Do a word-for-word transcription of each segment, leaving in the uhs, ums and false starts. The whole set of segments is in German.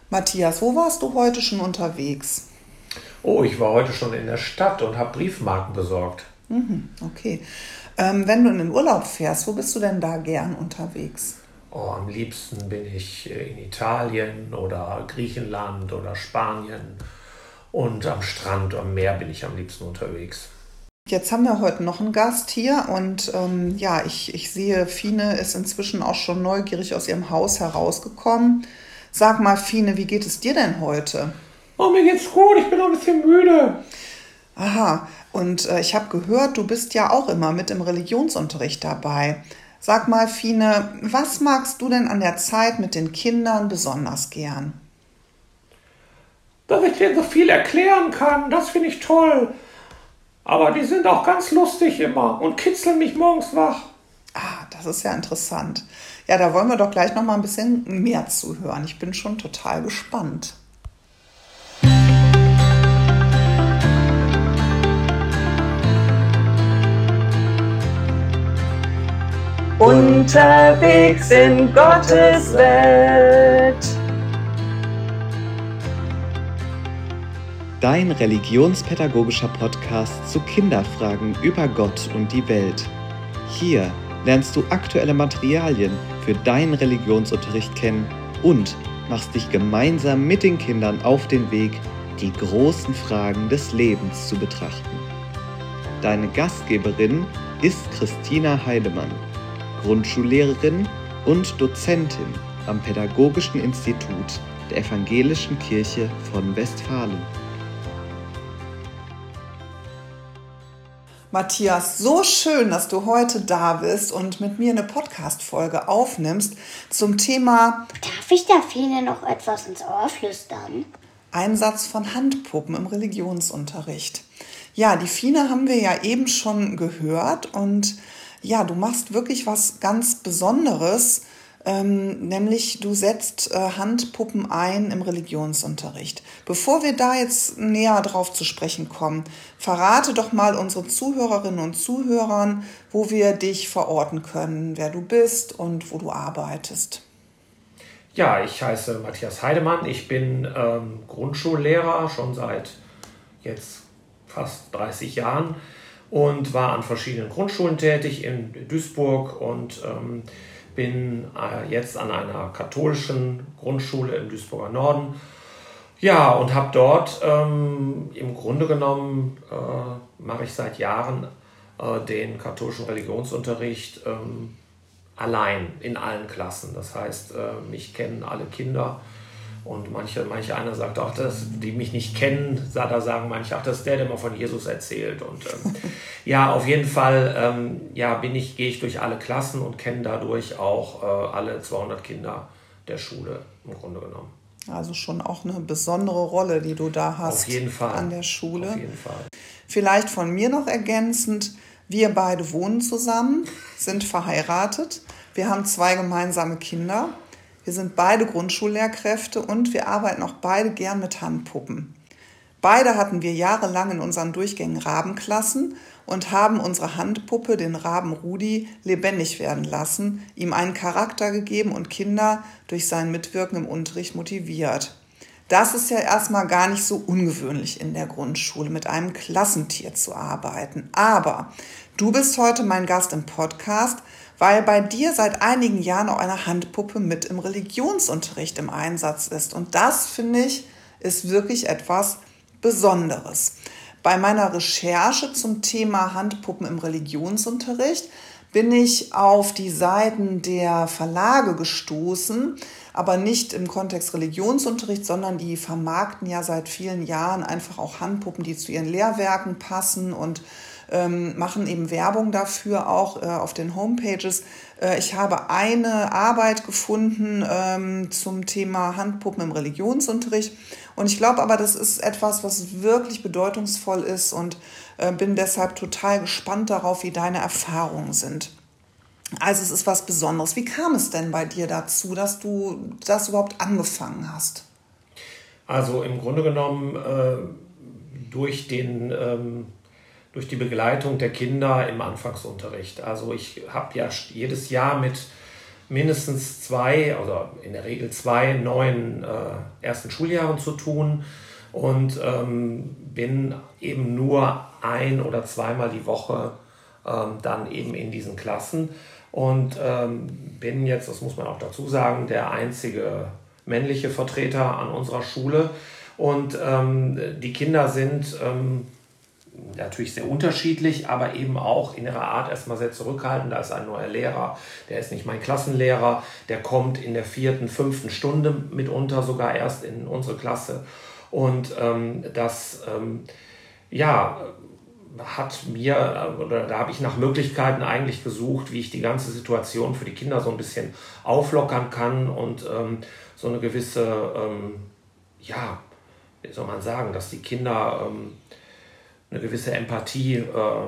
Matthias, wo warst du heute schon unterwegs? Oh, ich war heute schon in der Stadt und habe Briefmarken besorgt. Mhm, okay. Ähm, wenn du in den Urlaub fährst, wo bist du denn da gern unterwegs? Oh, am liebsten bin ich in Italien oder Griechenland oder Spanien. Und am Strand, am Meer bin ich am liebsten unterwegs. Jetzt haben wir heute noch einen Gast hier und ähm, ja, ich, ich sehe, Fine ist inzwischen auch schon neugierig aus ihrem Haus herausgekommen. Sag mal, Fine, wie geht es dir denn heute? Oh, mir geht's gut, ich bin noch ein bisschen müde. Aha, und äh, ich habe gehört, du bist ja auch immer mit im Religionsunterricht dabei. Sag mal, Fine, was magst du denn an der Zeit mit den Kindern besonders gern? Dass ich denen so viel erklären kann, das finde ich toll. Aber die sind auch ganz lustig immer und kitzeln mich morgens wach. Ah, das ist ja interessant. Ja, da wollen wir doch gleich noch mal ein bisschen mehr zuhören. Ich bin schon total gespannt. Unterwegs in Gottes Welt. Dein religionspädagogischer Podcast zu Kinderfragen über Gott und die Welt. Hier lernst du aktuelle Materialien für deinen Religionsunterricht kennen und machst dich gemeinsam mit den Kindern auf den Weg, die großen Fragen des Lebens zu betrachten. Deine Gastgeberin ist Christina Heidemann, Grundschullehrerin und Dozentin am Pädagogischen Institut der Evangelischen Kirche von Westfalen. Matthias, so schön, dass du heute da bist und mit mir eine Podcast-Folge aufnimmst zum Thema Darf ich der Fine noch etwas ins Ohr flüstern? Einsatz von Handpuppen im Religionsunterricht. Ja, die Fine haben wir ja eben schon gehört und ja, du machst wirklich was ganz Besonderes, ähm, nämlich du setzt äh, Handpuppen ein im Religionsunterricht. Bevor wir da jetzt näher drauf zu sprechen kommen, verrate doch mal unseren Zuhörerinnen und Zuhörern, wo wir dich verorten können, wer du bist und wo du arbeitest. Ja, ich heiße Matthias Heidemann, ich bin ähm, Grundschullehrer schon seit jetzt fast dreißig Jahren und war an verschiedenen Grundschulen tätig in Duisburg und ähm, bin äh, jetzt an einer katholischen Grundschule im Duisburger Norden. Ja, und habe dort ähm, im Grunde genommen, äh, mache ich seit Jahren äh, den katholischen Religionsunterricht ähm, allein in allen Klassen. Das heißt, äh, mich kennen alle Kinder. Und manche, manche einer sagt auch, dass die mich nicht kennen, da sagen manche, ach, das ist der, der mal von Jesus erzählt. Und ähm, ja, auf jeden Fall ähm, ja, bin ich, gehe ich durch alle Klassen und kenne dadurch auch äh, alle zweihundert Kinder der Schule im Grunde genommen. Also schon auch eine besondere Rolle, die du da hast auf jeden Fall. An der Schule. Auf jeden Fall. Vielleicht von mir noch ergänzend, wir beide wohnen zusammen, sind verheiratet, wir haben zwei gemeinsame Kinder. Wir sind beide Grundschullehrkräfte und wir arbeiten auch beide gern mit Handpuppen. Beide hatten wir jahrelang in unseren Durchgängen Rabenklassen und haben unsere Handpuppe, den Raben Rudi, lebendig werden lassen, ihm einen Charakter gegeben und Kinder durch sein Mitwirken im Unterricht motiviert. Das ist ja erstmal gar nicht so ungewöhnlich in der Grundschule, mit einem Klassentier zu arbeiten. Aber du bist heute mein Gast im Podcast, weil bei dir seit einigen Jahren auch eine Handpuppe mit im Religionsunterricht im Einsatz ist. Und das, finde ich, ist wirklich etwas Besonderes. Bei meiner Recherche zum Thema Handpuppen im Religionsunterricht bin ich auf die Seiten der Verlage gestoßen, aber nicht im Kontext Religionsunterricht, sondern die vermarkten ja seit vielen Jahren einfach auch Handpuppen, die zu ihren Lehrwerken passen und ähm, machen eben Werbung dafür auch äh, auf den Homepages. Äh, ich habe eine Arbeit gefunden ähm, zum Thema Handpuppen im Religionsunterricht und ich glaube aber, das ist etwas, was wirklich bedeutungsvoll ist und äh, bin deshalb total gespannt darauf, wie deine Erfahrungen sind. Also es ist was Besonderes. Wie kam es denn bei dir dazu, dass du das überhaupt angefangen hast? Also im Grunde genommen äh, durch den ähm, durch die Begleitung der Kinder im Anfangsunterricht. Also ich habe ja jedes Jahr mit mindestens zwei, also in der Regel zwei neuen äh, ersten Schuljahren zu tun und ähm, bin eben nur ein- oder zweimal die Woche ähm, dann eben in diesen Klassen und ähm, bin jetzt, das muss man auch dazu sagen, der einzige männliche Vertreter an unserer Schule und ähm, die Kinder sind ähm, natürlich sehr unterschiedlich, aber eben auch in ihrer Art erstmal sehr zurückhaltend. Da ist ein neuer Lehrer, der ist nicht mein Klassenlehrer, der kommt in der vierten, fünften Stunde mitunter sogar erst in unsere Klasse. Und ähm, das ähm, ja, hat mir, oder da habe ich nach Möglichkeiten eigentlich gesucht, wie ich die ganze Situation für die Kinder so ein bisschen auflockern kann und ähm, so eine gewisse, ähm, ja, wie soll man sagen, dass die Kinder ähm, eine gewisse Empathie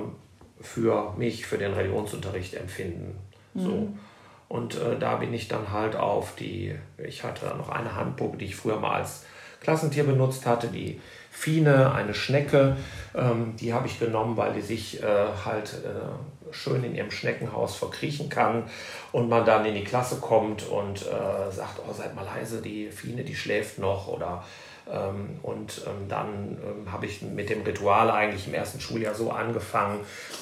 äh, für mich, für den Religionsunterricht empfinden. Mhm. So. Und äh, da bin ich dann halt auf die, ich hatte noch eine Handpuppe, die ich früher mal als Klassentier benutzt hatte, die Fine, eine Schnecke, ähm, die habe ich genommen, weil die sich äh, halt äh, schön in ihrem Schneckenhaus verkriechen kann und man dann in die Klasse kommt und äh, sagt, oh, seid mal leise, die Fine, die schläft noch oder ähm, und ähm, dann ähm, habe ich mit dem Ritual eigentlich im ersten Schuljahr so angefangen,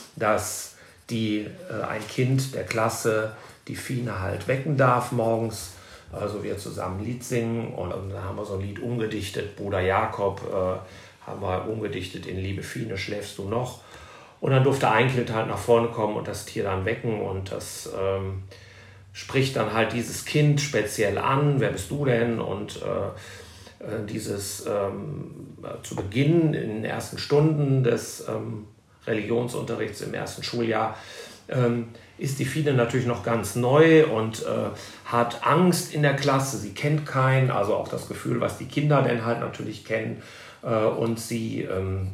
dass die, äh, ein Kind der Klasse die Fine halt wecken darf morgens. Also wir zusammen ein Lied singen und dann haben wir so ein Lied umgedichtet, Bruder Jakob äh, haben wir umgedichtet in Liebe Fine, schläfst du noch? Und dann durfte ein Kind halt nach vorne kommen und das Tier dann wecken und das ähm, spricht dann halt dieses Kind speziell an, wer bist du denn? Und äh, äh, dieses ähm, zu Beginn in den ersten Stunden des ähm, Religionsunterrichts im ersten Schuljahr ähm, ist die Fine natürlich noch ganz neu und äh, hat Angst in der Klasse. Sie kennt keinen, also auch das Gefühl, was die Kinder denn halt natürlich kennen. Äh, und sie ähm,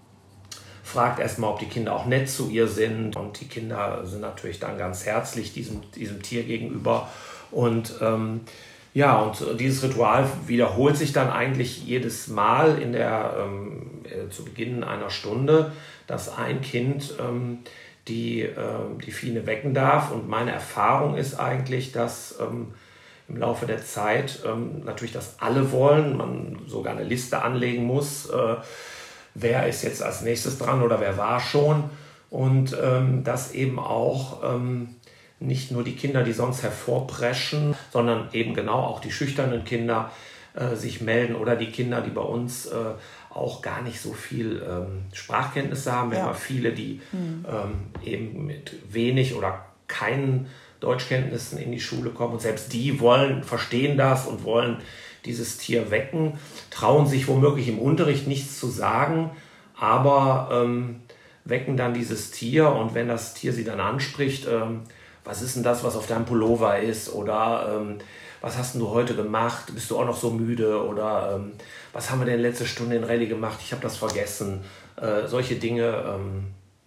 fragt erstmal, ob die Kinder auch nett zu ihr sind. Und die Kinder sind natürlich dann ganz herzlich diesem, diesem Tier gegenüber. Und ähm, ja, und dieses Ritual wiederholt sich dann eigentlich jedes Mal in der, ähm, äh, zu Beginn einer Stunde, dass ein Kind ähm, die äh, die Fine wecken darf. Und meine Erfahrung ist eigentlich, dass ähm, im Laufe der Zeit ähm, natürlich das alle wollen, man sogar eine Liste anlegen muss, äh, wer ist jetzt als nächstes dran oder wer war schon. Und ähm, dass eben auch ähm, nicht nur die Kinder, die sonst hervorpreschen, sondern eben genau auch die schüchternen Kinder äh, sich melden oder die Kinder, die bei uns äh, auch gar nicht so viel ähm, Sprachkenntnisse haben. Wir ja. haben viele, die mhm. ähm, eben mit wenig oder keinen Deutschkenntnissen in die Schule kommen und selbst die wollen, verstehen das und wollen dieses Tier wecken, trauen sich womöglich im Unterricht nichts zu sagen, aber ähm, wecken dann dieses Tier und wenn das Tier sie dann anspricht, ähm, was ist denn das, was auf deinem Pullover ist oder ähm, was hast denn du heute gemacht, bist du auch noch so müde oder ähm, was haben wir denn letzte Stunde in Rallye gemacht, ich habe das vergessen, äh, solche Dinge, ähm,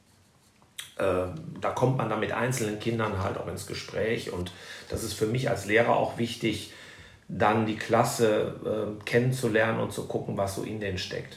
äh, da kommt man dann mit einzelnen Kindern halt auch ins Gespräch und das ist für mich als Lehrer auch wichtig, dann die Klasse äh, kennenzulernen und zu gucken, was so in denen steckt.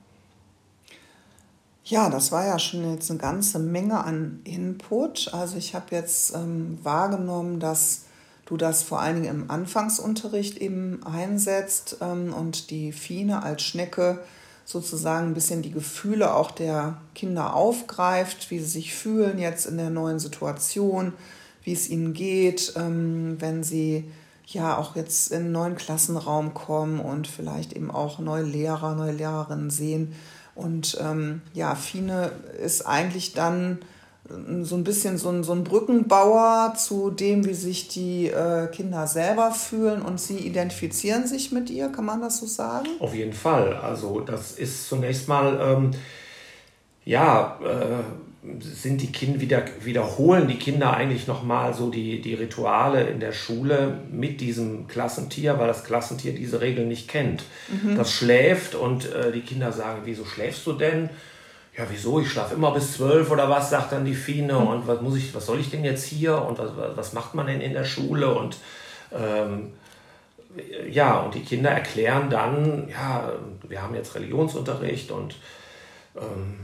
Ja, das war ja schon jetzt eine ganze Menge an Input. Also ich habe jetzt ähm, wahrgenommen, dass du das vor allen Dingen im Anfangsunterricht eben einsetzt ähm, und die Fine als Schnecke sozusagen ein bisschen die Gefühle auch der Kinder aufgreift, wie sie sich fühlen jetzt in der neuen Situation, wie es ihnen geht, ähm, wenn sie ja auch jetzt in einen neuen Klassenraum kommen und vielleicht eben auch neue Lehrer, neue Lehrerinnen sehen. Und ähm, ja, Fine ist eigentlich dann so ein bisschen so ein, so ein Brückenbauer zu dem, wie sich die äh, Kinder selber fühlen und sie identifizieren sich mit ihr, kann man das so sagen? Auf jeden Fall. Also das ist zunächst mal, ähm, ja, äh, sind die Kinder wieder, wiederholen die Kinder eigentlich nochmal so die, die Rituale in der Schule mit diesem Klassentier, weil das Klassentier diese Regeln nicht kennt. Mhm. Das schläft und äh, die Kinder sagen, wieso schläfst du denn? Ja, wieso? Ich schlafe immer bis zwölf oder was, sagt dann die Fine. Mhm. Und was muss ich, was soll ich denn jetzt hier? Und was, was macht man denn in der Schule? Und ähm, ja, und die Kinder erklären dann, ja, wir haben jetzt Religionsunterricht und ähm,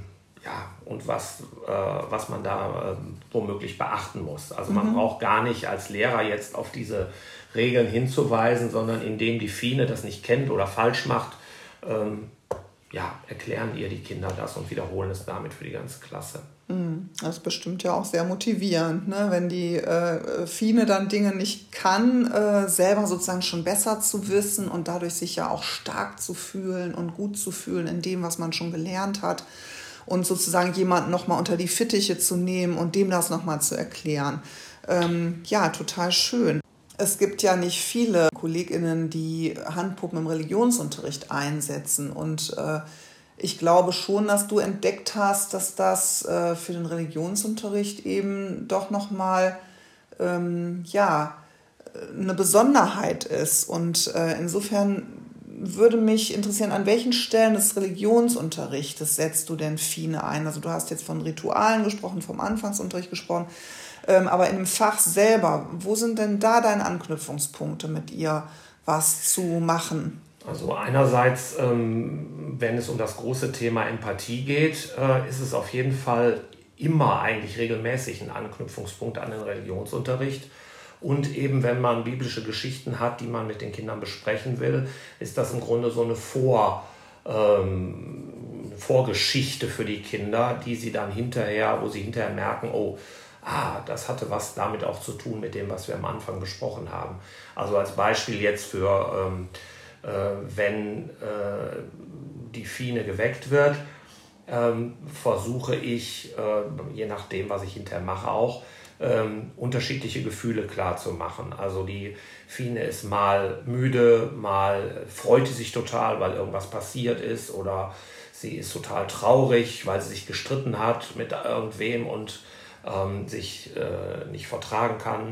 ja, und was, äh, was man da äh, womöglich beachten muss. Also man mhm. braucht gar nicht als Lehrer jetzt auf diese Regeln hinzuweisen, sondern indem die Fine das nicht kennt oder falsch macht, ähm, ja, erklären ihr die Kinder das und wiederholen es damit für die ganze Klasse. Das ist bestimmt ja auch sehr motivierend, ne? Wenn die äh, Fine dann Dinge nicht kann, äh, selber sozusagen schon besser zu wissen und dadurch sich ja auch stark zu fühlen und gut zu fühlen in dem, was man schon gelernt hat und sozusagen jemanden nochmal unter die Fittiche zu nehmen und dem das nochmal zu erklären. Ähm, ja, total schön. Es gibt ja nicht viele KollegInnen, die Handpuppen im Religionsunterricht einsetzen und äh, ich glaube schon, dass du entdeckt hast, dass das äh, für den Religionsunterricht eben doch nochmal ähm, ja, eine Besonderheit ist. Und äh, insofern würde mich interessieren, an welchen Stellen des Religionsunterrichtes setzt du denn Fine ein? Also du hast jetzt von Ritualen gesprochen, vom Anfangsunterricht gesprochen, ähm, aber in dem Fach selber, wo sind denn da deine Anknüpfungspunkte, mit ihr was zu machen? Also einerseits, ähm, wenn es um das große Thema Empathie geht, äh, ist es auf jeden Fall immer eigentlich regelmäßig ein Anknüpfungspunkt an den Religionsunterricht. Und eben, wenn man biblische Geschichten hat, die man mit den Kindern besprechen will, ist das im Grunde so eine Vor, ähm, Vorgeschichte für die Kinder, die sie dann hinterher, wo sie hinterher merken, oh, ah, das hatte was damit auch zu tun mit dem, was wir am Anfang besprochen haben. Also als Beispiel jetzt für... Ähm, wenn äh, die Fine geweckt wird, ähm, versuche ich, äh, je nachdem, was ich hinterher mache, auch ähm, unterschiedliche Gefühle klar zu machen. Also die Fine ist mal müde, mal freut sie sich total, weil irgendwas passiert ist, oder sie ist total traurig, weil sie sich gestritten hat mit irgendwem und ähm, sich äh, nicht vertragen kann,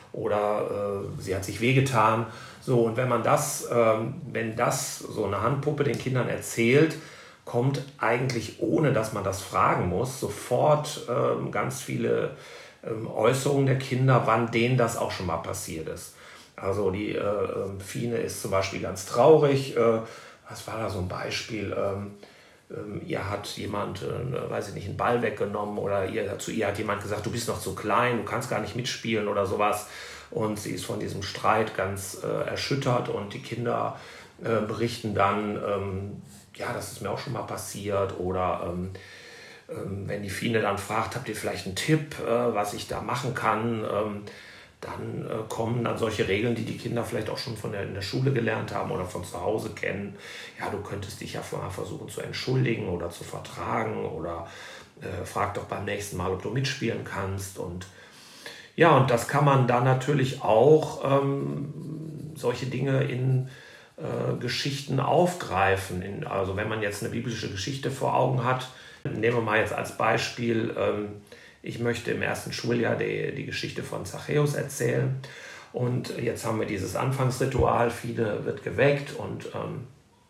oder äh, sie hat sich wehgetan. So, und wenn man das, ähm, wenn das so eine Handpuppe den Kindern erzählt, kommt eigentlich, ohne dass man das fragen muss, sofort ähm, ganz viele ähm, Äußerungen der Kinder, wann denen das auch schon mal passiert ist. Also die äh, Fine ist zum Beispiel ganz traurig. Äh, was war da so ein Beispiel? Ähm, ähm, ihr hat jemand, äh, weiß ich nicht, einen Ball weggenommen, oder ihr, zu ihr hat jemand gesagt, du bist noch zu klein, du kannst gar nicht mitspielen oder sowas. Und sie ist von diesem Streit ganz äh, erschüttert, und die Kinder äh, berichten dann, ähm, ja, das ist mir auch schon mal passiert. Oder ähm, ähm, wenn die Fine dann fragt, habt ihr vielleicht einen Tipp, äh, was ich da machen kann, ähm, dann äh, kommen dann solche Regeln, die die Kinder vielleicht auch schon von der, in der Schule gelernt haben oder von zu Hause kennen. Ja, du könntest dich ja mal versuchen zu entschuldigen oder zu vertragen, oder äh, frag doch beim nächsten Mal, ob du mitspielen kannst. Und ja, und das kann man dann natürlich auch, ähm, solche Dinge in äh, Geschichten aufgreifen. In, also wenn man jetzt eine biblische Geschichte vor Augen hat, nehmen wir mal jetzt als Beispiel, ähm, ich möchte im ersten Schuljahr die, die Geschichte von Zachäus erzählen. Und jetzt haben wir dieses Anfangsritual, Fine wird geweckt und ähm,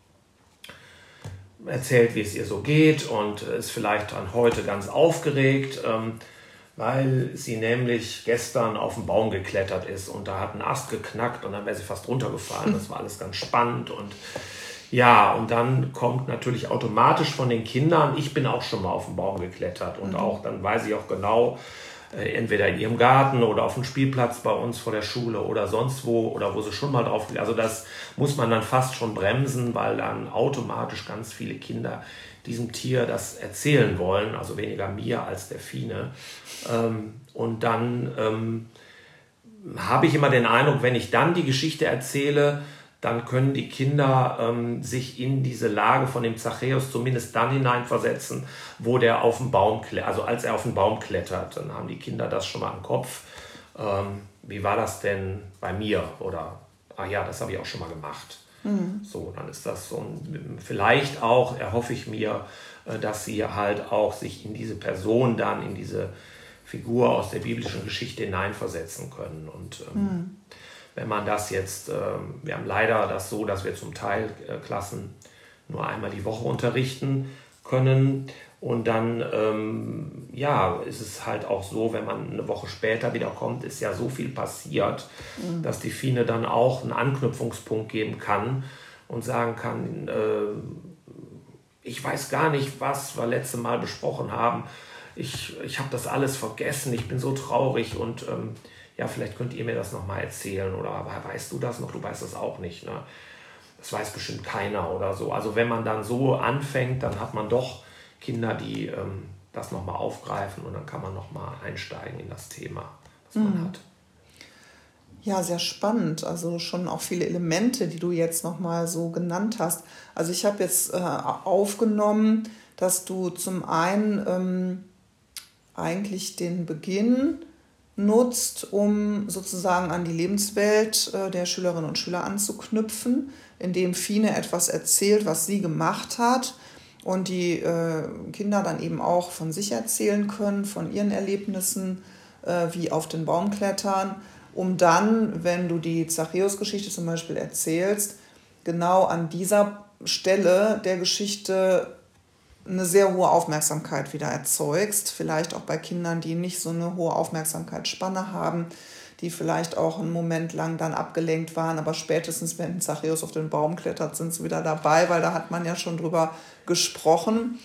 erzählt, wie es ihr so geht, und ist vielleicht dann heute ganz aufgeregt, ähm, weil sie nämlich gestern auf den Baum geklettert ist und da hat ein Ast geknackt und dann wäre sie fast runtergefallen. Das war alles ganz spannend, und ja, und dann kommt natürlich automatisch von den Kindern, ich bin auch schon mal auf den Baum geklettert, und mhm. auch dann weiß ich auch genau, äh, entweder in ihrem Garten oder auf dem Spielplatz bei uns vor der Schule oder sonst wo, oder wo sie schon mal drauf, also das muss man dann fast schon bremsen, weil dann automatisch ganz viele Kinder diesem Tier das erzählen wollen, also weniger mir als der Fine. Ähm, und dann ähm, habe ich immer den Eindruck, wenn ich dann die Geschichte erzähle, dann können die Kinder ähm, sich in diese Lage von dem Zachäus zumindest dann hineinversetzen, wo der auf den Baum klettert, also als er auf den Baum klettert, dann haben die Kinder das schon mal im Kopf. Ähm, wie war das denn bei mir? Oder, ach ja, das habe ich auch schon mal gemacht. Mhm. So, dann ist das so ein, vielleicht auch, erhoffe ich mir, dass sie halt auch sich in diese Person dann, in diese Figur aus der biblischen Geschichte hineinversetzen können. Und ähm, mhm. wenn man das jetzt, ähm, wir haben leider das so, dass wir zum Teil äh, Klassen nur einmal die Woche unterrichten können. Und dann ähm, ja, ist es halt auch so, wenn man eine Woche später wieder kommt, ist ja so viel passiert, mhm. dass die Fine dann auch einen Anknüpfungspunkt geben kann und sagen kann, äh, ich weiß gar nicht, was wir letztes Mal besprochen haben. Ich, ich habe das alles vergessen, ich bin so traurig und ähm, ja, vielleicht könnt ihr mir das nochmal erzählen oder weißt du das noch, du weißt das auch nicht. Ne? Das weiß bestimmt keiner oder so. Also wenn man dann so anfängt, dann hat man doch Kinder, die ähm, das nochmal aufgreifen und dann kann man nochmal einsteigen in das Thema, das man mhm. hat. Ja, sehr spannend. Also schon auch viele Elemente, die du jetzt nochmal so genannt hast. Also ich habe jetzt äh, aufgenommen, dass du zum einen ähm, eigentlich den Beginn nutzt, um sozusagen an die Lebenswelt äh, der Schülerinnen und Schüler anzuknüpfen, indem Fine etwas erzählt, was sie gemacht hat und die äh, Kinder dann eben auch von sich erzählen können, von ihren Erlebnissen, äh, wie auf den Baum klettern, um dann, wenn du die Zachäus-Geschichte zum Beispiel erzählst, genau an dieser Stelle der Geschichte eine sehr hohe Aufmerksamkeit wieder erzeugst. Vielleicht auch bei Kindern, die nicht so eine hohe Aufmerksamkeitsspanne haben, die vielleicht auch einen Moment lang dann abgelenkt waren, aber spätestens, wenn Zachäus auf den Baum klettert, sind sie wieder dabei, weil da hat man ja schon drüber gesprochen.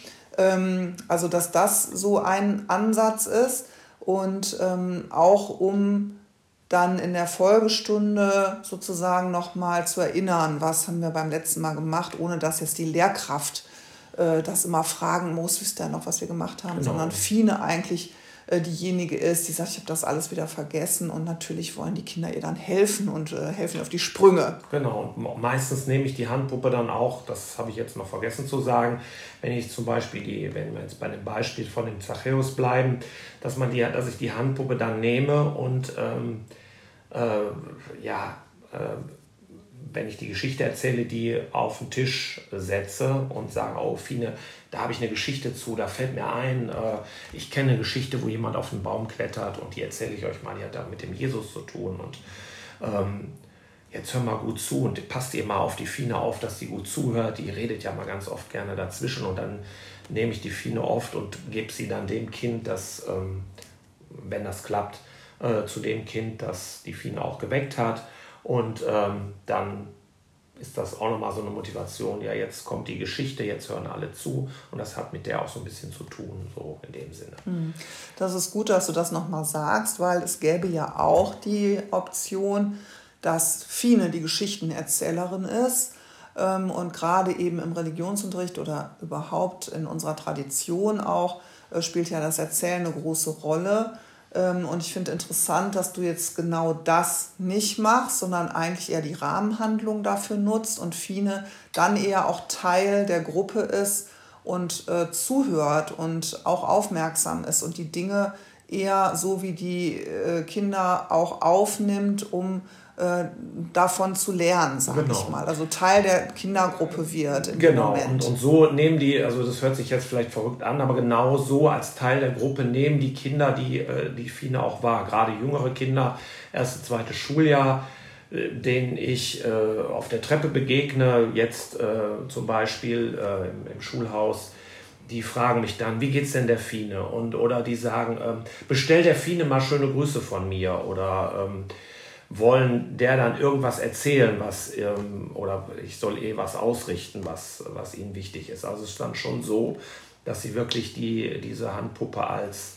Also, dass das so ein Ansatz ist und auch um dann in der Folgestunde sozusagen nochmal zu erinnern, was haben wir beim letzten Mal gemacht, ohne dass jetzt die Lehrkraft äh, das immer fragen muss, wisst ihr noch, was wir gemacht haben, genau. Sondern Fine eigentlich äh, diejenige ist, die sagt, ich habe das alles wieder vergessen und natürlich wollen die Kinder ihr dann helfen und äh, helfen auf die Sprünge. Genau, und meistens nehme ich die Handpuppe dann auch, das habe ich jetzt noch vergessen zu sagen, wenn ich zum Beispiel, die, wenn wir jetzt bei dem Beispiel von dem Zachäus bleiben, dass, man die, dass ich die Handpuppe dann nehme und ähm, Äh, ja, äh, wenn ich die Geschichte erzähle, die auf den Tisch setze und sage, oh Fine, da habe ich eine Geschichte zu, da fällt mir ein, äh, ich kenne eine Geschichte, wo jemand auf den Baum klettert und die erzähle ich euch mal, die hat da mit dem Jesus zu tun und ähm, jetzt hör mal gut zu und passt ihr mal auf die Fine auf, dass sie gut zuhört, die redet ja mal ganz oft gerne dazwischen und dann nehme ich die Fine oft und gebe sie dann dem Kind, das, ähm, wenn das klappt, zu dem Kind, das die Fine auch geweckt hat. Und ähm, dann ist das auch nochmal so eine Motivation, ja, jetzt kommt die Geschichte, jetzt hören alle zu. Und das hat mit der auch so ein bisschen zu tun, so in dem Sinne. Das ist gut, dass du das nochmal sagst, weil es gäbe ja auch die Option, dass Fine die Geschichtenerzählerin ist. Ähm, und gerade eben im Religionsunterricht oder überhaupt in unserer Tradition auch, äh, spielt ja das Erzählen eine große Rolle. Und ich finde interessant, dass du jetzt genau das nicht machst, sondern eigentlich eher die Rahmenhandlung dafür nutzt und Fine dann eher auch Teil der Gruppe ist und äh, zuhört und auch aufmerksam ist und die Dinge eher so wie die äh, Kinder auch aufnimmt, um äh, davon zu lernen, sage genau. ich mal. Also Teil der Kindergruppe wird im genau. Moment. Und, und so nehmen die, also das hört sich jetzt vielleicht verrückt an, aber genau so als Teil der Gruppe nehmen die Kinder, die die Fine auch war, gerade jüngere Kinder, erste, zweite Schuljahr, denen ich äh, auf der Treppe begegne, jetzt äh, zum Beispiel äh, im, im Schulhaus, die fragen mich dann, wie geht's denn der Fine? Und, oder die sagen, ähm, bestell der Fine mal schöne Grüße von mir oder ähm, wollen der dann irgendwas erzählen, was ähm, oder ich soll eh was ausrichten, was, was ihnen wichtig ist. Also es ist dann schon so, dass sie wirklich die, diese Handpuppe als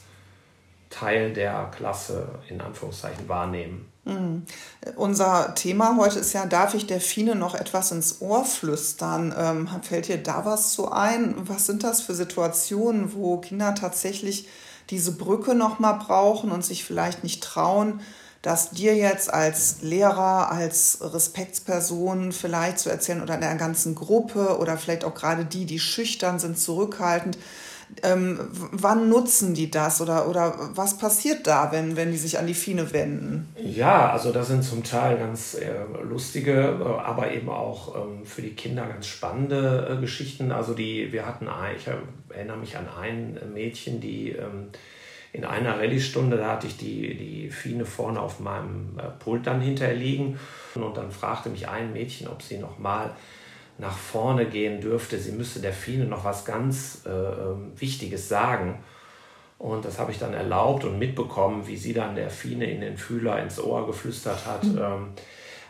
Teil der Klasse in Anführungszeichen wahrnehmen. Mhm. Unser Thema heute ist ja, darf ich der Fine noch etwas ins Ohr flüstern? Ähm, fällt dir da was zu ein? Was sind das für Situationen, wo Kinder tatsächlich diese Brücke noch mal brauchen und sich vielleicht nicht trauen, das dir jetzt als Lehrer, als Respektsperson vielleicht zu erzählen oder in der ganzen Gruppe oder vielleicht auch gerade die, die schüchtern sind, zurückhaltend. Ähm, wann nutzen die das oder, oder was passiert da, wenn, wenn die sich an die Fine wenden? Ja, also das sind zum Teil ganz äh, lustige, äh, aber eben auch ähm, für die Kinder ganz spannende äh, Geschichten. Also die, wir hatten, ein, ich erinnere mich an ein Mädchen, die ähm, in einer Rallye-Stunde, da hatte ich die, die Fine vorne auf meinem äh, Pult dann hinterher liegen und dann fragte mich ein Mädchen, ob sie noch mal nach vorne gehen dürfte. Sie müsste der Fine noch was ganz äh, Wichtiges sagen. Und das habe ich dann erlaubt und mitbekommen, wie sie dann der Fine in den Fühler, ins Ohr geflüstert hat. Mhm. Ähm,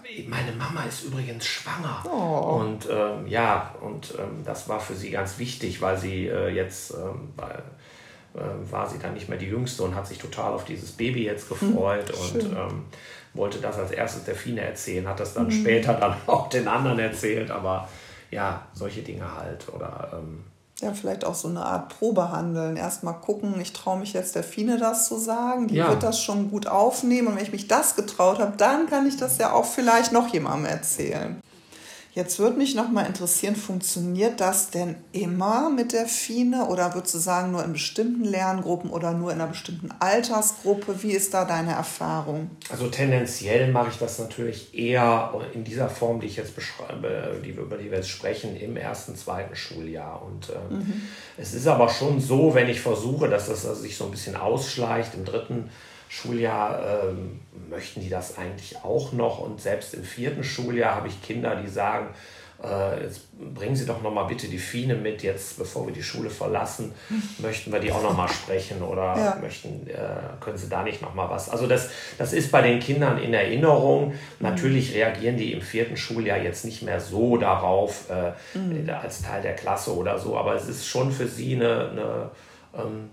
meine Mama ist übrigens schwanger. Oh. Und ähm, ja, und ähm, das war für sie ganz wichtig, weil sie äh, jetzt, ähm, weil, äh, war sie dann nicht mehr die Jüngste und hat sich total auf dieses Baby jetzt gefreut hm, und ähm, wollte das als erstes der Fine erzählen, hat das dann hm. später dann auch den anderen erzählt, aber ja, solche Dinge halt. Oder ähm, ja, vielleicht auch so eine Art Probehandeln. Erstmal gucken, ich traue mich jetzt der Fine das zu sagen. Die ja. wird das schon gut aufnehmen. Und wenn ich mich das getraut habe, dann kann ich das ja auch vielleicht noch jemandem erzählen. Jetzt würde mich noch mal interessieren, funktioniert das denn immer mit der Fine? Oder würdest du sagen, nur in bestimmten Lerngruppen oder nur in einer bestimmten Altersgruppe? Wie ist da deine Erfahrung? Also tendenziell mache ich das natürlich eher in dieser Form, die ich jetzt beschreibe, die, über die wir jetzt sprechen, im ersten, zweiten Schuljahr. Und ähm, mhm. es ist aber schon so, wenn ich versuche, dass das also sich so ein bisschen ausschleicht, im dritten Schuljahr ähm, möchten die das eigentlich auch noch. Und selbst im vierten Schuljahr habe ich Kinder, die sagen, äh, jetzt bringen Sie doch noch mal bitte die Fine mit, jetzt bevor wir die Schule verlassen, möchten wir die auch noch mal sprechen oder ja. möchten, äh, können Sie da nicht noch mal was. Also das, das ist bei den Kindern in Erinnerung. Natürlich reagieren die im vierten Schuljahr jetzt nicht mehr so darauf äh, mhm. als Teil der Klasse oder so, aber es ist schon für sie eine, eine ähm,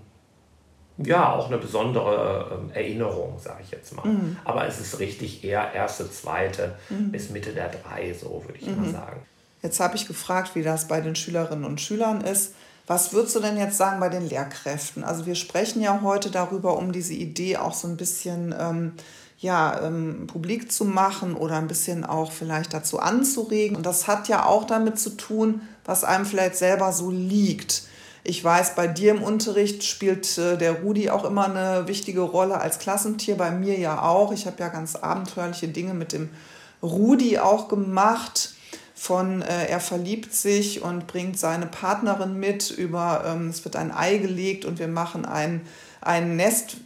ja, auch eine besondere äh, Erinnerung, sage ich jetzt mal. Mhm. Aber es ist richtig eher erste, zweite mhm. bis Mitte der drei, so würde ich mhm. mal sagen. Jetzt habe ich gefragt, wie das bei den Schülerinnen und Schülern ist. Was würdest du denn jetzt sagen bei den Lehrkräften? Also wir sprechen ja heute darüber, um diese Idee auch so ein bisschen ähm, ja, ähm, publik zu machen oder ein bisschen auch vielleicht dazu anzuregen. Und das hat ja auch damit zu tun, was einem vielleicht selber so liegt. Ich weiß, bei dir im Unterricht spielt äh, der Rudi auch immer eine wichtige Rolle als Klassentier, bei mir ja auch. Ich habe ja ganz abenteuerliche Dinge mit dem Rudi auch gemacht. Von äh, er verliebt sich und bringt seine Partnerin mit, über ähm, es wird ein Ei gelegt und wir machen ein einen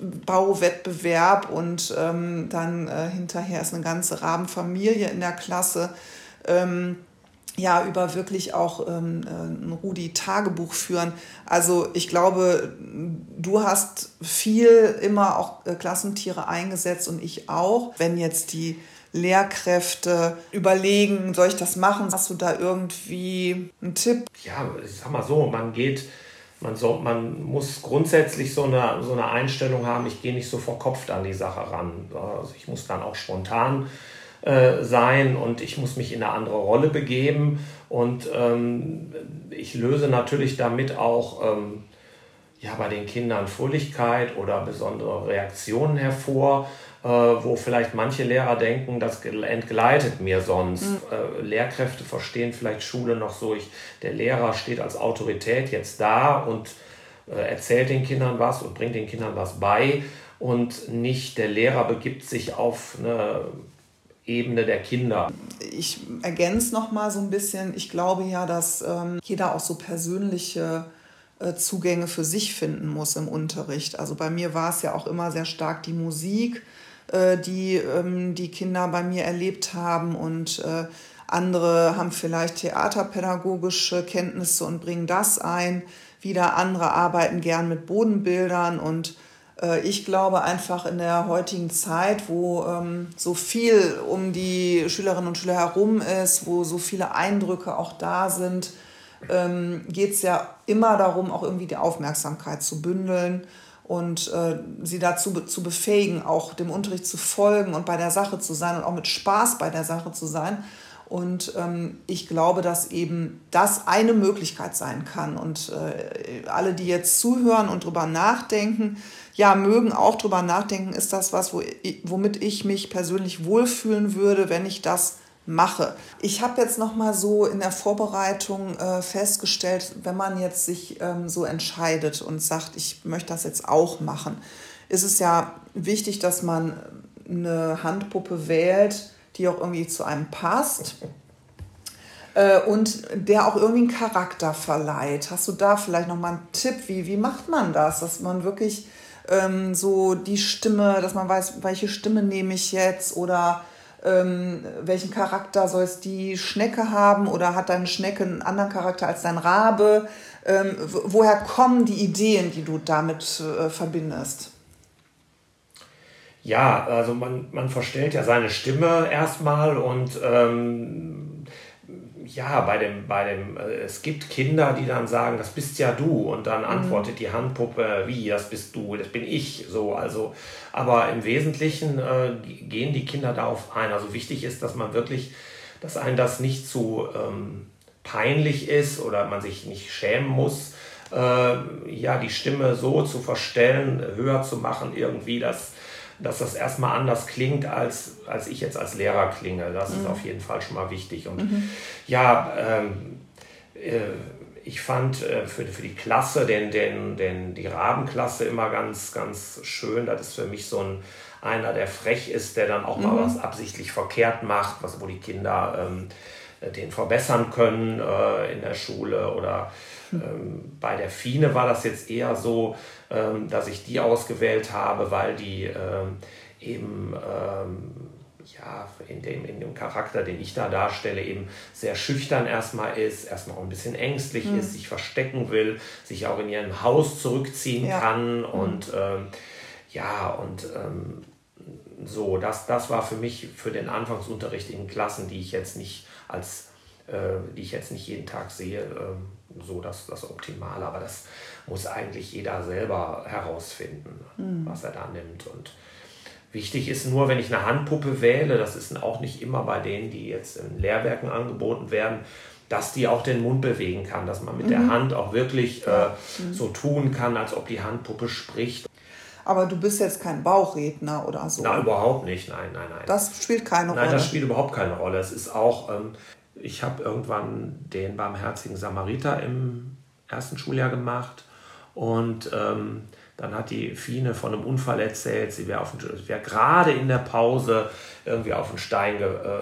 Nestbauwettbewerb und ähm, dann äh, hinterher ist eine ganze Rabenfamilie in der Klasse. Ähm, ja, über wirklich auch ähm, ein Rudi-Tagebuch führen. Also ich glaube, du hast viel immer auch äh, Klassentiere eingesetzt und ich auch. Wenn jetzt die Lehrkräfte überlegen, soll ich das machen? Hast du da irgendwie einen Tipp? Ja, ich sag mal so, man geht, man, so, man muss grundsätzlich so eine, so eine Einstellung haben, ich gehe nicht so verkopft an die Sache ran. Also ich muss dann auch spontan äh, sein und ich muss mich in eine andere Rolle begeben und ähm, ich löse natürlich damit auch ähm, ja, bei den Kindern Fröhlichkeit oder besondere Reaktionen hervor, äh, wo vielleicht manche Lehrer denken, das entgleitet mir sonst. Mhm. Äh, Lehrkräfte verstehen vielleicht Schule noch so, ich, der Lehrer steht als Autorität jetzt da und äh, erzählt den Kindern was und bringt den Kindern was bei und nicht der Lehrer begibt sich auf eine Ebene der Kinder. Ich ergänze noch mal so ein bisschen, ich glaube ja, dass ähm, jeder auch so persönliche äh, Zugänge für sich finden muss im Unterricht. Also bei mir war es ja auch immer sehr stark die Musik, äh, die ähm, die Kinder bei mir erlebt haben und äh, andere haben vielleicht theaterpädagogische Kenntnisse und bringen das ein. Wieder andere arbeiten gern mit Bodenbildern und ich glaube einfach in der heutigen Zeit, wo ähm, so viel um die Schülerinnen und Schüler herum ist, wo so viele Eindrücke auch da sind, ähm, geht es ja immer darum, auch irgendwie die Aufmerksamkeit zu bündeln und äh, sie dazu be- zu befähigen, auch dem Unterricht zu folgen und bei der Sache zu sein und auch mit Spaß bei der Sache zu sein. Und ähm, ich glaube, dass eben das eine Möglichkeit sein kann. Und äh, alle, die jetzt zuhören und drüber nachdenken, ja, mögen auch drüber nachdenken, ist das was, wo ich, womit ich mich persönlich wohlfühlen würde, wenn ich das mache. Ich habe jetzt noch mal so in der Vorbereitung äh, festgestellt, wenn man jetzt sich ähm, so entscheidet und sagt, ich möchte das jetzt auch machen, ist es ja wichtig, dass man eine Handpuppe wählt, die auch irgendwie zu einem passt äh, und der auch irgendwie einen Charakter verleiht. Hast du da vielleicht noch mal einen Tipp, wie, wie macht man das, dass man wirklich ähm, so die Stimme, dass man weiß, welche Stimme nehme ich jetzt oder ähm, welchen Charakter soll es die Schnecke haben oder hat deine Schnecke einen anderen Charakter als dein Rabe? Ähm, woher kommen die Ideen, die du damit äh, verbindest? Ja, also man, man verstellt ja seine Stimme erstmal und ähm, ja, bei dem, bei dem, äh, es gibt Kinder, die dann sagen, das bist ja du und dann antwortet mhm. die Handpuppe, wie, das bist du, das bin ich, so, also, aber im Wesentlichen äh, gehen die Kinder darauf ein. Also wichtig ist, dass man wirklich, dass einem das nicht zu ähm, peinlich ist oder man sich nicht schämen muss, äh, ja, die Stimme so zu verstellen, höher zu machen, irgendwie, dass dass das erstmal anders klingt, als, als ich jetzt als Lehrer klinge. Das mhm. ist auf jeden Fall schon mal wichtig. Und mhm. ja, ähm, äh, ich fand äh, für, für die Klasse, den, den, den, die Rabenklasse immer ganz, ganz schön. Das ist für mich so ein einer, der frech ist, der dann auch mhm. mal was absichtlich verkehrt macht, was, wo die Kinder ähm, den verbessern können äh, in der Schule. Oder ähm, bei der Fine war das jetzt eher so, ähm, dass ich die ausgewählt habe, weil die ähm, eben ähm, ja, in, dem, in dem Charakter, den ich da darstelle, eben sehr schüchtern erstmal ist, erstmal auch ein bisschen ängstlich mhm. ist, sich verstecken will, sich auch in ihrem Haus zurückziehen ja. kann. Und mhm. ähm, ja, und ähm, so, das, das war für mich für den Anfangsunterricht in Klassen, die ich jetzt nicht als äh, die ich jetzt nicht jeden Tag sehe, äh, so das, das Optimale. Aber das muss eigentlich jeder selber herausfinden, mhm. was er da nimmt. Und wichtig ist nur, wenn ich eine Handpuppe wähle, das ist auch nicht immer bei denen, die jetzt in Lehrwerken angeboten werden, dass die auch den Mund bewegen kann, dass man mit mhm. der Hand auch wirklich äh, mhm. so tun kann, als ob die Handpuppe spricht. Aber du bist jetzt kein Bauchredner oder so? Nein, überhaupt nicht. Nein, nein, nein. Das spielt keine nein, Rolle? Nein, das spielt überhaupt keine Rolle. Es ist auch, ähm, ich habe irgendwann den barmherzigen Samariter im ersten Schuljahr gemacht und ähm, dann hat die Fine von einem Unfall erzählt, sie wäre wär gerade in der Pause irgendwie auf einen Stein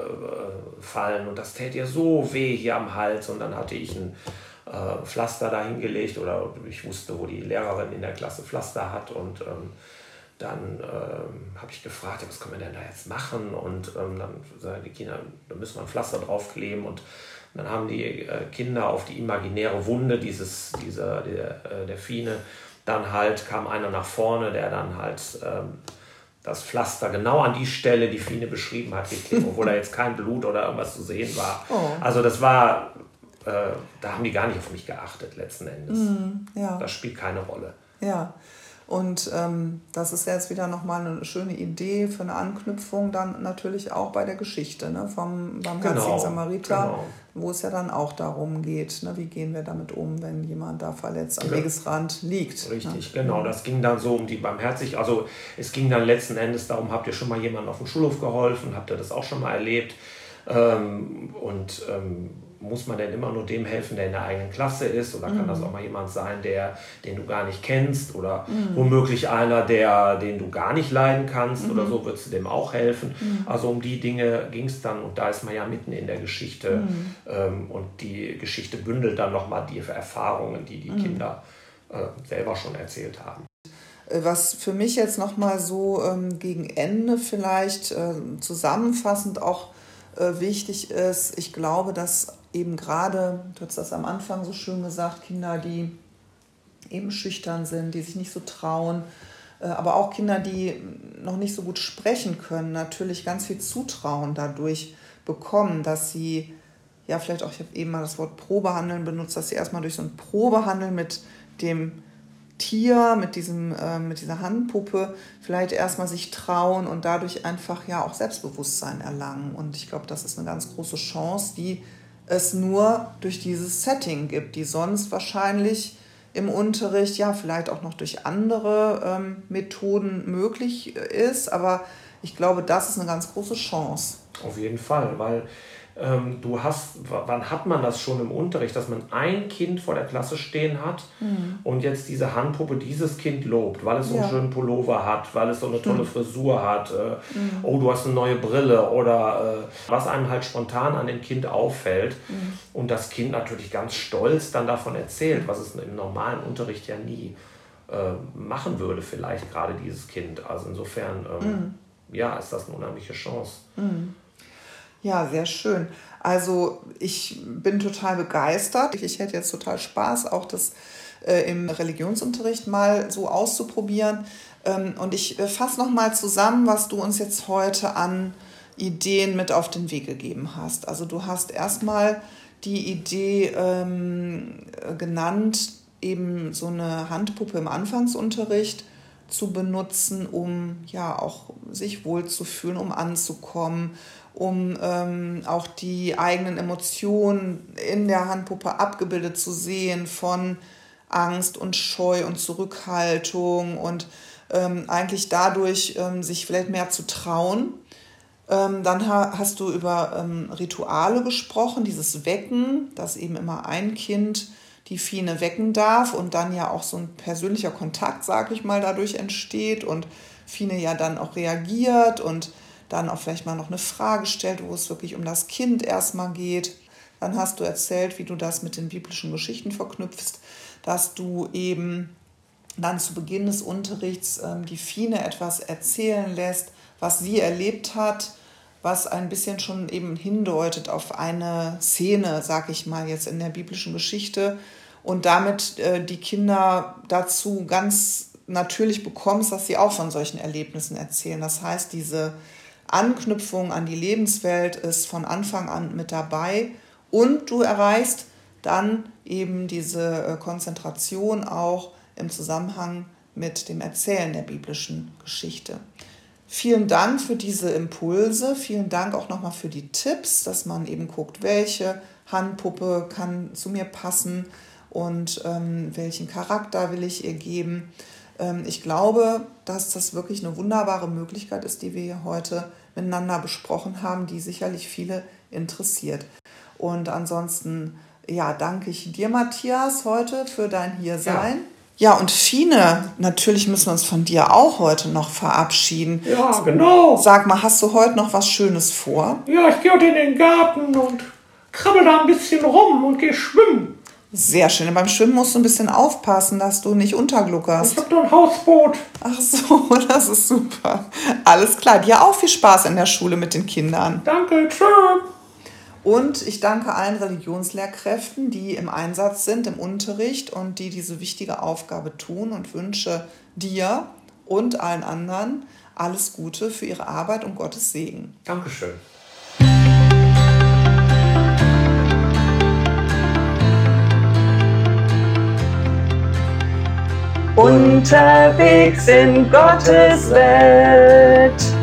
gefallen und das täte ihr so weh hier am Hals und dann hatte ich ein äh, Pflaster dahin gelegt oder ich wusste, wo die Lehrerin in der Klasse Pflaster hat und ähm, dann ähm, habe ich gefragt, was können wir denn da jetzt machen und ähm, dann sagen die Kinder, da müssen wir ein Pflaster draufkleben und dann haben die äh, Kinder auf die imaginäre Wunde dieses, dieser, der, äh, der Fine, dann halt kam einer nach vorne, der dann halt ähm, das Pflaster genau an die Stelle, die Fine beschrieben hat, geklebt, obwohl da jetzt kein Blut oder irgendwas zu sehen war. Oh. Also das war, äh, da haben die gar nicht auf mich geachtet letzten Endes. Mm, ja. Das spielt keine Rolle. Ja. Und ähm, das ist jetzt wieder nochmal eine schöne Idee für eine Anknüpfung dann natürlich auch bei der Geschichte, ne, vom barmherzigen genau, Samariter, genau. wo es ja dann auch darum geht, ne, wie gehen wir damit um, wenn jemand da verletzt am ja. Wegesrand liegt. Richtig, ne? genau. Das ging dann so um die Barmherzig, also es ging dann letzten Endes darum, habt ihr schon mal jemandem auf dem Schulhof geholfen, habt ihr das auch schon mal erlebt ähm, und ähm, muss man denn immer nur dem helfen, der in der eigenen Klasse ist? Oder kann mhm. das auch mal jemand sein, der, den du gar nicht kennst? Oder mhm. womöglich einer, der, den du gar nicht leiden kannst? Mhm. Oder so, würdest du dem auch helfen? Mhm. Also um die Dinge ging es dann. Und da ist man ja mitten in der Geschichte. Mhm. Ähm, und die Geschichte bündelt dann nochmal die Erfahrungen, die die mhm. Kinder äh, selber schon erzählt haben. Was für mich jetzt nochmal so ähm, gegen Ende vielleicht äh, zusammenfassend auch äh, wichtig ist, ich glaube, dass eben gerade, du hast das am Anfang so schön gesagt, Kinder, die eben schüchtern sind, die sich nicht so trauen, aber auch Kinder, die noch nicht so gut sprechen können, natürlich ganz viel Zutrauen dadurch bekommen, dass sie, ja vielleicht auch, ich habe eben mal das Wort Probehandeln benutzt, dass sie erstmal durch so ein Probehandeln mit dem Tier, mit, diesem, äh, mit dieser Handpuppe vielleicht erstmal sich trauen und dadurch einfach ja auch Selbstbewusstsein erlangen. Und ich glaube, das ist eine ganz große Chance, die es nur durch dieses Setting gibt, die sonst wahrscheinlich im Unterricht ja vielleicht auch noch durch andere ähm, Methoden möglich ist. Aber ich glaube, das ist eine ganz große Chance. Auf jeden Fall, weil ähm, du hast, wann hat man das schon im Unterricht, dass man ein Kind vor der Klasse stehen hat mhm. und jetzt diese Handpuppe dieses Kind lobt, weil es so einen ja. schönen Pullover hat, weil es so eine tolle mhm. Frisur hat, äh, mhm. oh, du hast eine neue Brille oder äh, was einem halt spontan an dem Kind auffällt mhm. und das Kind natürlich ganz stolz dann davon erzählt, was es im normalen Unterricht ja nie äh, machen würde, vielleicht gerade dieses Kind. Also insofern, ähm, mhm. ja, ist das eine unheimliche Chance. Mhm. Ja, sehr schön. Also ich bin total begeistert. Ich hätte jetzt total Spaß, auch das äh, im Religionsunterricht mal so auszuprobieren. Ähm, und ich äh, fasse nochmal zusammen, was du uns jetzt heute an Ideen mit auf den Weg gegeben hast. Also du hast erstmal die Idee ähm, genannt, eben so eine Handpuppe im Anfangsunterricht zu benutzen, um ja auch sich wohlzufühlen, um anzukommen, um ähm, auch die eigenen Emotionen in der Handpuppe abgebildet zu sehen von Angst und Scheu und Zurückhaltung und ähm, eigentlich dadurch ähm, sich vielleicht mehr zu trauen. Ähm, dann ha- hast du über ähm, Rituale gesprochen, dieses Wecken, dass eben immer ein Kind die Fine wecken darf und dann ja auch so ein persönlicher Kontakt, sag ich mal, dadurch entsteht und Fine ja dann auch reagiert und dann auch vielleicht mal noch eine Frage stellt, wo es wirklich um das Kind erstmal geht. Dann hast du erzählt, wie du das mit den biblischen Geschichten verknüpfst, dass du eben dann zu Beginn des Unterrichts ähm, die Fine etwas erzählen lässt, was sie erlebt hat, was ein bisschen schon eben hindeutet auf eine Szene, sag ich mal, jetzt in der biblischen Geschichte und damit äh, die Kinder dazu ganz natürlich bekommst, dass sie auch von solchen Erlebnissen erzählen. Das heißt, diese Anknüpfung an die Lebenswelt ist von Anfang an mit dabei und du erreichst dann eben diese äh, Konzentration auch im Zusammenhang mit dem Erzählen der biblischen Geschichte. Vielen Dank für diese Impulse, vielen Dank auch nochmal für die Tipps, dass man eben guckt, welche Handpuppe kann zu mir passen und ähm, welchen Charakter will ich ihr geben. Ähm, ich glaube, dass das wirklich eine wunderbare Möglichkeit ist, die wir hier heute miteinander besprochen haben, die sicherlich viele interessiert. Und ansonsten, ja, danke ich dir, Matthias, heute für dein Hiersein. Ja. Ja, und Fine, natürlich müssen wir uns von dir auch heute noch verabschieden. Ja, genau. Sag mal, hast du heute noch was Schönes vor? Ja, ich gehe heute in den Garten und krabbel da ein bisschen rum und gehe schwimmen. Sehr schön. Beim Schwimmen musst du ein bisschen aufpassen, dass du nicht untergluckerst. Ich hab da ein Hausboot. Ach so, das ist super. Alles klar. Dir auch viel Spaß in der Schule mit den Kindern. Danke, tschö. Und ich danke allen Religionslehrkräften, die im Einsatz sind, im Unterricht und die diese wichtige Aufgabe tun und wünsche dir und allen anderen alles Gute für ihre Arbeit und Gottes Segen. Dankeschön. Unterwegs in Gottes Welt.